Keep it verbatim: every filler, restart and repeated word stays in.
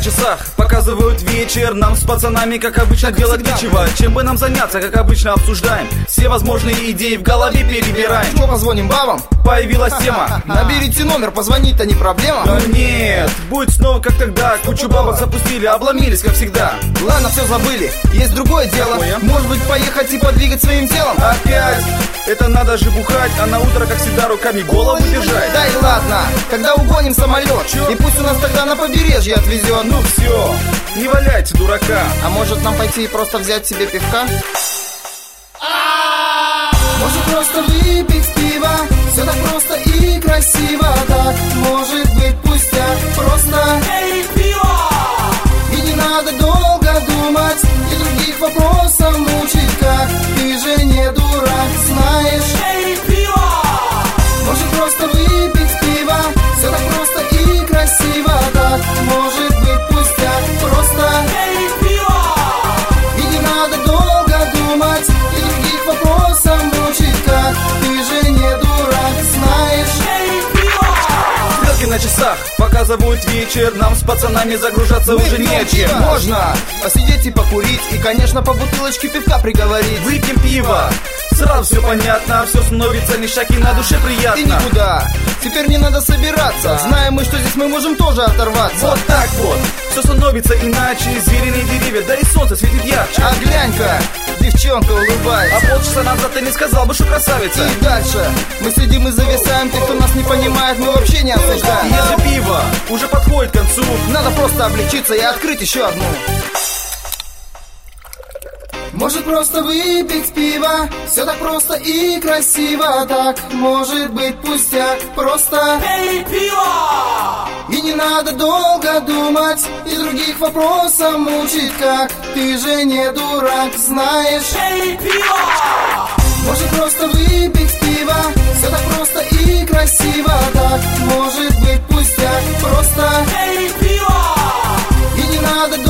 на часах показывают вечер. Нам с пацанами, как обычно, как делать нечего. Чем бы нам заняться, как обычно, обсуждаем. Все возможные идеи в голове перебираем. Что, позвоним бабам? Появилась тема. Наберите номер, позвонить-то не проблема. Но нет, будет снова как тогда. Кучу бабок запустили, обломились, как всегда. Ладно, все забыли, есть другое дело. Какое? Может быть, поехать и подвигать своим телом? Опять, это надо же бухать, а на утро, как всегда, руками голову держать. Да и ладно, когда угоним самолет, Чё? и пусть у нас тогда на побережье отвезет. Ну все, не валяйте дурака. А может нам пойти и просто взять себе пивка? Может просто выпить пиво, все так просто и красиво. Так может быть пустяк, просто Эй, пиво! и не надо долго думать и других вопросов мучить. Как ты же не дурак, знаешь. Эй, пиво! Может просто выпить пиво, все так просто и красиво. Так может быть пустяк, просто Эй, пиво! и не надо долго думать и других вопросов мучить. Как ты же не дурак, знаешь. Эй, пиво! Стрелки на часах показывают вечер. Нам с пацанами загружаться Мы уже пьем нечем. пиво. Можно посидеть и покурить, и, конечно, по бутылочке пивка приговорить. Выпьем пиво, сразу все понятно. Все становится ништяк и на душе И приятно. никуда, теперь не надо собираться. Знаем мы, что здесь мы можем тоже оторваться. Вот так вот, все становится иначе. Звериные деревья, да и солнце светит ярче. А глянь-ка, девчонка А улыбается. полчаса назад ты не сказал бы, что красавица. И дальше мы сидим и зависаем. Те, кто нас не понимает, мы вообще не осуждаем. И если пиво уже подходит к концу, Надо просто облегчиться и открыть еще одну. Может просто выпить пиво, все так просто и красиво. Так может быть пустяк, просто Эй, пиво! и не надо долго думать и других вопросов мучить. Как ты же не дурак, знаешь. Эй, пиво! Может просто выпить пиво, все так просто и красиво. Так может быть пустяк, просто Эй, пиво! и не надо